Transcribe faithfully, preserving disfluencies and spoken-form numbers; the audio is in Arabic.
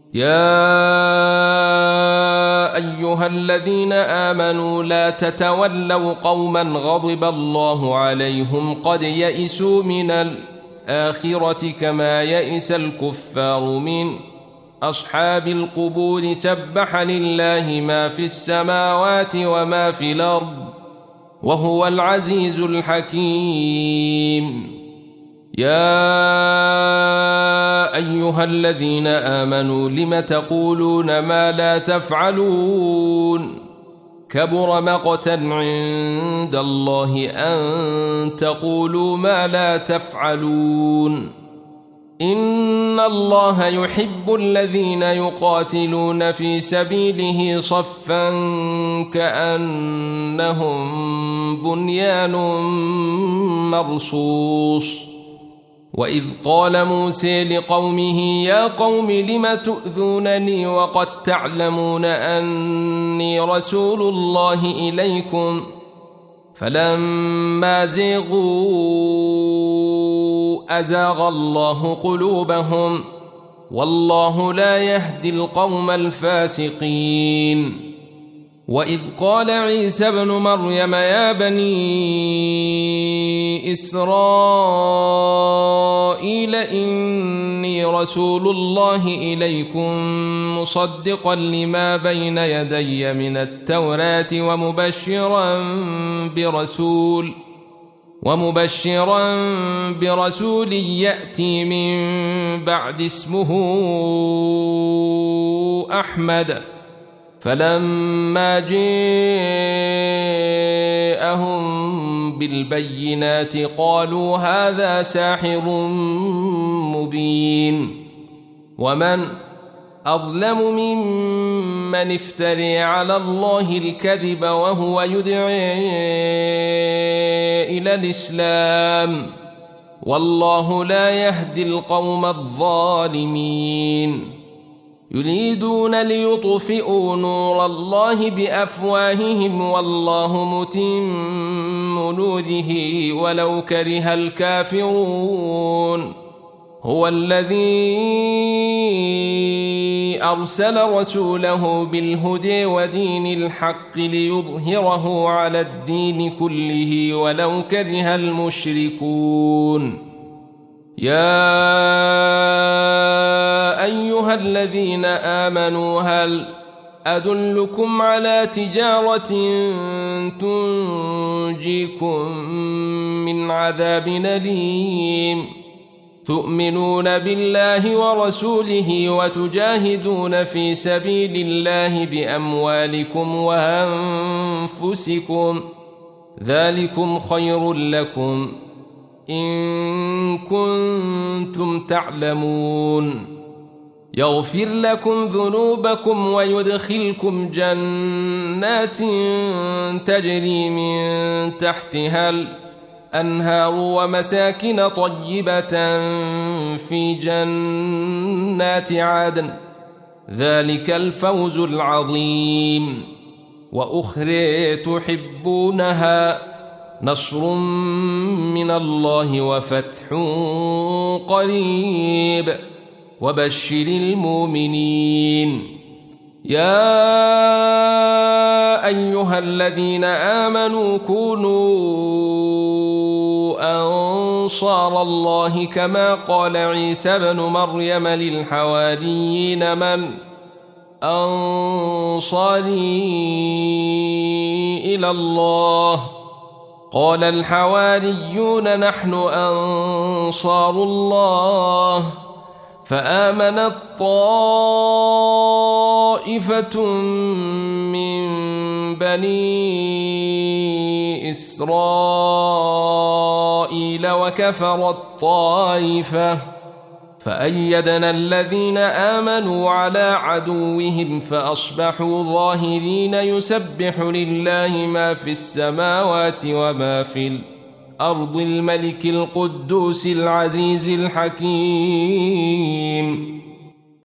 يا أيها الذين آمنوا لا تتولوا قوما غضب الله عليهم قد يئسوا من الآخرة كما يئس الكفار من أصحاب القبور. سبح لله ما في السماوات وما في الأرض وهو العزيز الحكيم. يا أيها الذين آمنوا لم تقولون ما لا تفعلون كبر مقتا عند الله أن تقولوا ما لا تفعلون. إن الله يحب الذين يقاتلون في سبيله صفا كأنهم بنيان مرصوص. وإذ قال موسى لقومه يا قوم لم تؤذونني وقد تعلمون أني رسول الله إليكم فلما زيغوا أزاغ الله قلوبهم والله لا يهدي القوم الفاسقين. وإذ قال عيسى ابن مريم يا بني إسرائيل إني رسول الله إليكم مصدقا لما بين يدي من التوراة ومبشرا برسول ومبشرا برسول يأتي من بعد اسمه أحمد. فلما جاءهم بالبينات قالوا هذا ساحر مبين. ومن أظلم ممن افتري على الله الكذب وهو يدعي إلى الإسلام والله لا يهدي القوم الظالمين. يريدون ليطفئوا نور الله بأفواههم والله متم نوره ولو كره الكافرون. هو الذي أرسل رسوله بالهدى ودين الحق ليظهره على الدين كله ولو كره المشركون. يا أيها الذين آمنوا هل أدلكم على تجارة تنجيكم من عذاب أليم تؤمنون بالله ورسوله وتجاهدون في سبيل الله بأموالكم وأنفسكم ذلكم خير لكم إن كنتم تعلمون. يغفر لكم ذنوبكم ويدخلكم جنات تجري من تحتها الأنهار ومساكن طيبة في جنات عدن ذلك الفوز العظيم. وأخرى تحبونها نصر من الله وفتح قريب وبشر المؤمنين. يا أيها الذين آمنوا كونوا أنصار الله كما قال عيسى ابن مريم للحواريين من أنصاري إلى الله قال الحواريون نحن أنصار الله. فآمنت طائفة من بني إسرائيل وكفرت طائفة فأيدنا الذين آمنوا على عدوهم فأصبحوا ظاهرين. يسبح لله ما في السماوات وما في الأرض الملك القدوس العزيز الحكيم.